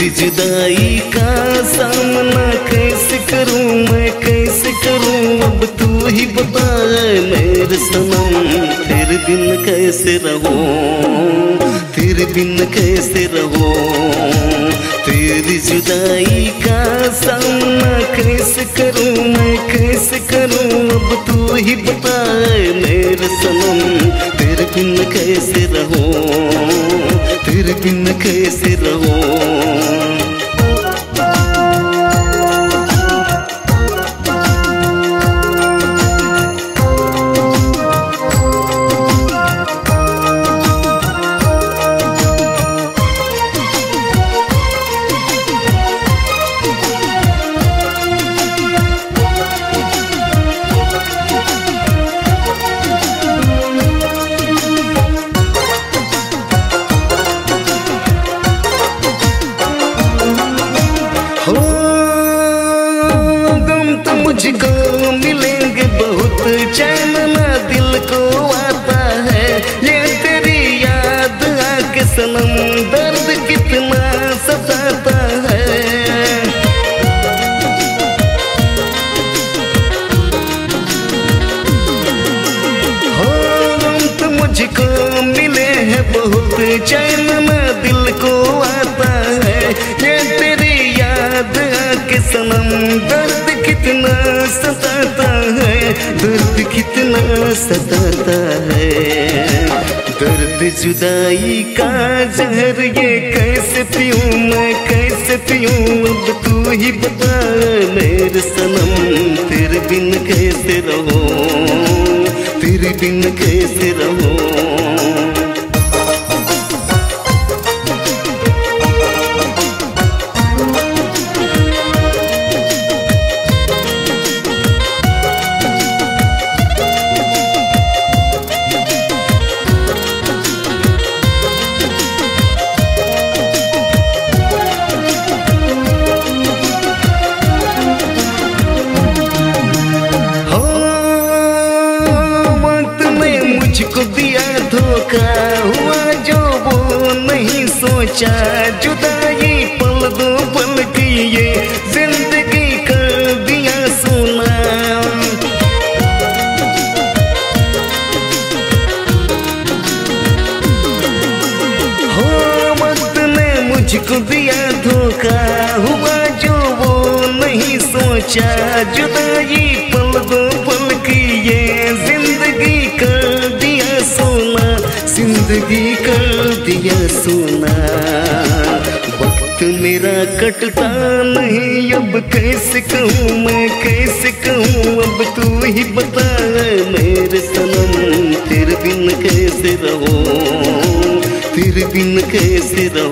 जुदाई का सामना कैसे करूं मैं, कैसे करूं अब तू ही बता मेरे सनम। तेरे बिन कैसे रहूं, तेरे बिन कैसे रहूं, तेरी जुदाई का सामना कैसे करूं मैं, कैसे करूं अब तू ही बता मेरे सनम। तेरे बिन कैसे रहूं, तेरे बिन कैसे रहूं। मुझको मिलेंगे बहुत चैन ना दिल को आता है, ये तेरी याद आके सनम दर्द कितना सताता है। हो तो मुझको मिले हैं बहुत चैन ना दिल को आता है, ये तेरी याद आके सनम दर्द कितना सताता है, दर्द कितना सताता है। दर्द जुदाई का जहर ये कैसे पीऊं मैं, कैसे पीऊं अब तू ही बता मेरे सनम। तेरे बिन कैसे रहूं, तेरे बिन कैसे रहूं। मुझको दिया धोखा हुआ जो वो नहीं सोचा, जुदाई पल दो पल की ये जिंदगी कर दिया सोना। हो वक्त ने मुझको दिया धोखा हुआ जो वो नहीं सोचा, जुदाई पल दो पल की ये जिंदगी कर सोना, जिंदगी कर दिया सोना। वक्त मेरा कटता नहीं अब कैसे कहूँ मैं, कैसे कहूँ अब तू ही बता मेरे सनम। तेरे बिन कैसे रहूं, तेरे बिन कैसे रहूं।